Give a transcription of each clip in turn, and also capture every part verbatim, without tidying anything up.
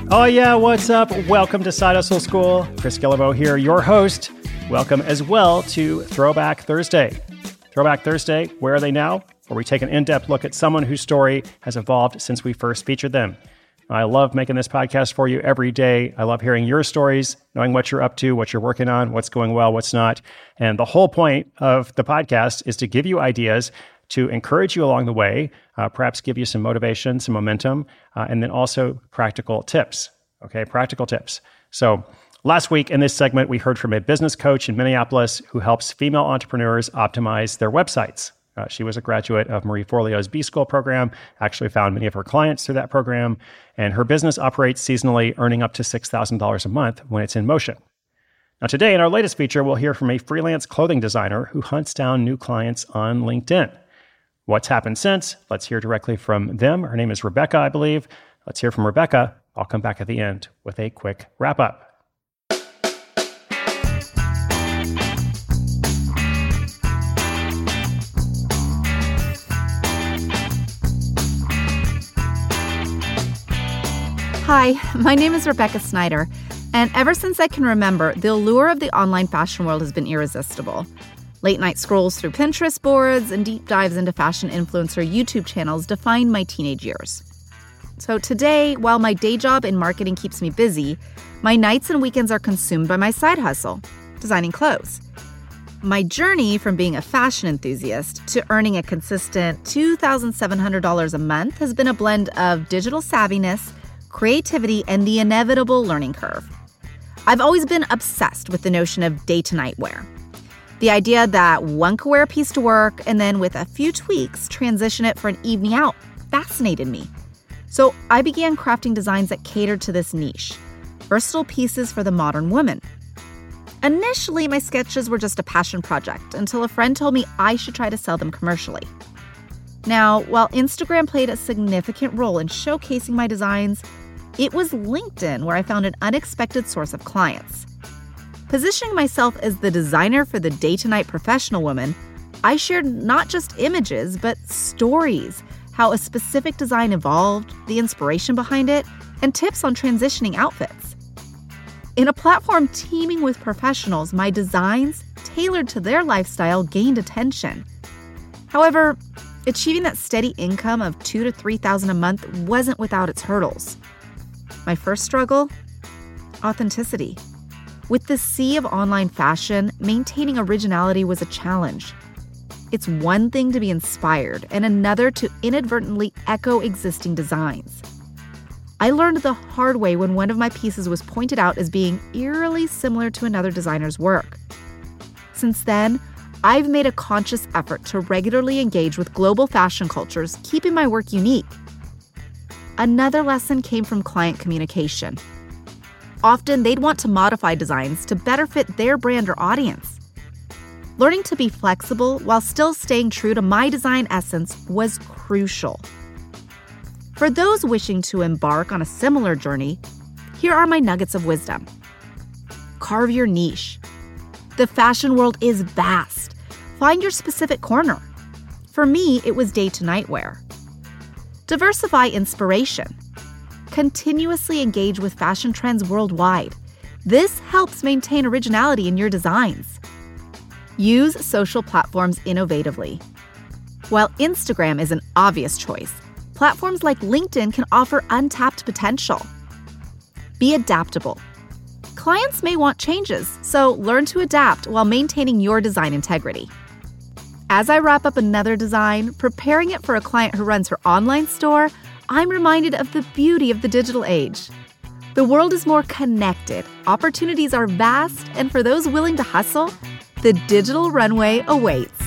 Oh yeah, what's up? Welcome to Side Hustle School. Chris Guillebeau here, your host. Welcome as well to Throwback Thursday. Throwback Thursday, where are they now? Where we take an in-depth look at someone whose story has evolved since we first featured them. I love making this podcast for you every day. I love hearing your stories, knowing what you're up to, what you're working on, what's going well, what's not. And the whole point of the podcast is to give you ideas to encourage you along the way, uh, perhaps give you some motivation, some momentum, uh, and then also practical tips. Okay, practical tips. So last week in this segment, we heard from a business coach in Minneapolis who helps female entrepreneurs optimize their websites. Uh, she was a graduate of Marie Forleo's B-School program, actually found many of her clients through that program, and her business operates seasonally, earning up to six thousand dollars a month when it's in motion. Now today, in our latest feature, we'll hear from a freelance clothing designer who hunts down new clients on LinkedIn. What's happened since? Let's hear directly from them. Her name is Rebecca, I believe. Let's hear from Rebecca. I'll come back at the end with a quick wrap-up. Hi, my name is Rebecca Snyder, and ever since I can remember, the allure of the online fashion world has been irresistible. Late-night scrolls through Pinterest boards and deep dives into fashion influencer YouTube channels defined my teenage years. So today, while my day job in marketing keeps me busy, my nights and weekends are consumed by my side hustle, designing clothes. My journey from being a fashion enthusiast to earning a consistent two thousand seven hundred dollars a month has been a blend of digital savviness, creativity, and the inevitable learning curve. I've always been obsessed with the notion of day-to-night wear. The idea that one could wear a piece to work and then with a few tweaks transition it for an evening out fascinated me. So I began crafting designs that catered to this niche, versatile pieces for the modern woman. Initially, my sketches were just a passion project until a friend told me I should try to sell them commercially. Now, while Instagram played a significant role in showcasing my designs, it was LinkedIn where I found an unexpected source of clients. Positioning myself as the designer for the day-to-night professional woman, I shared not just images, but stories, how a specific design evolved, the inspiration behind it, and tips on transitioning outfits. In a platform teeming with professionals, my designs, tailored to their lifestyle, gained attention. However, achieving that steady income of two to three thousand a month wasn't without its hurdles. My first struggle? Authenticity. With the sea of online fashion, maintaining originality was a challenge. It's one thing to be inspired and another to inadvertently echo existing designs. I learned the hard way when one of my pieces was pointed out as being eerily similar to another designer's work. Since then, I've made a conscious effort to regularly engage with global fashion cultures, keeping my work unique. Another lesson came from client communication. Often, they'd want to modify designs to better fit their brand or audience. Learning to be flexible while still staying true to my design essence was crucial. For those wishing to embark on a similar journey, here are my nuggets of wisdom. Carve your niche. The fashion world is vast. Find your specific corner. For me, it was day-to-night wear. Diversify inspiration. Continuously engage with fashion trends worldwide. This helps maintain originality in your designs. Use social platforms innovatively. While Instagram is an obvious choice, platforms like LinkedIn can offer untapped potential. Be adaptable. Clients may want changes, so learn to adapt while maintaining your design integrity. As I wrap up another design, preparing it for a client who runs her online store, I'm reminded of the beauty of the digital age. The world is more connected, opportunities are vast, and for those willing to hustle, the digital runway awaits.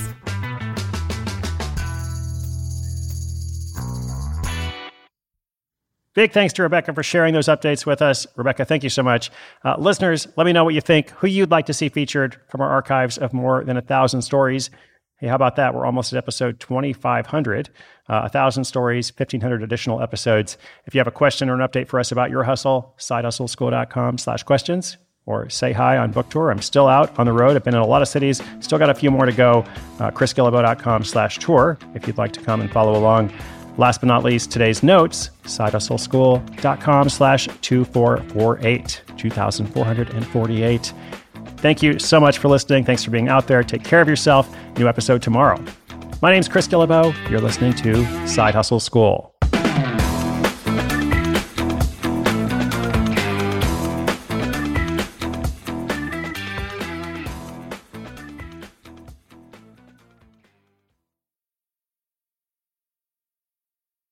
Big thanks to Rebecca for sharing those updates with us. Rebecca, thank you so much. Uh, listeners, let me know what you think, who you'd like to see featured from our archives of more than a thousand stories. Hey, how about that? We're almost at episode twenty-five hundred. Uh, one thousand stories, fifteen hundred additional episodes. If you have a question or an update for us about your hustle, sidehustleschool.com slash questions, or say hi on book tour. I'm still out on the road. I've been in a lot of cities. Still got a few more to go. Uh, chrisguillebeau.com slash tour if you'd like to come and follow along. Last but not least, today's notes, sidehustleschool.com slash 2448, two thousand four hundred forty-eight. Thank you so much for listening. Thanks for being out there. Take care of yourself. New episode tomorrow. My name's Chris Guillebeau. You're listening to Side Hustle School.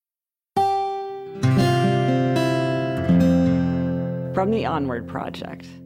From the Onward Project.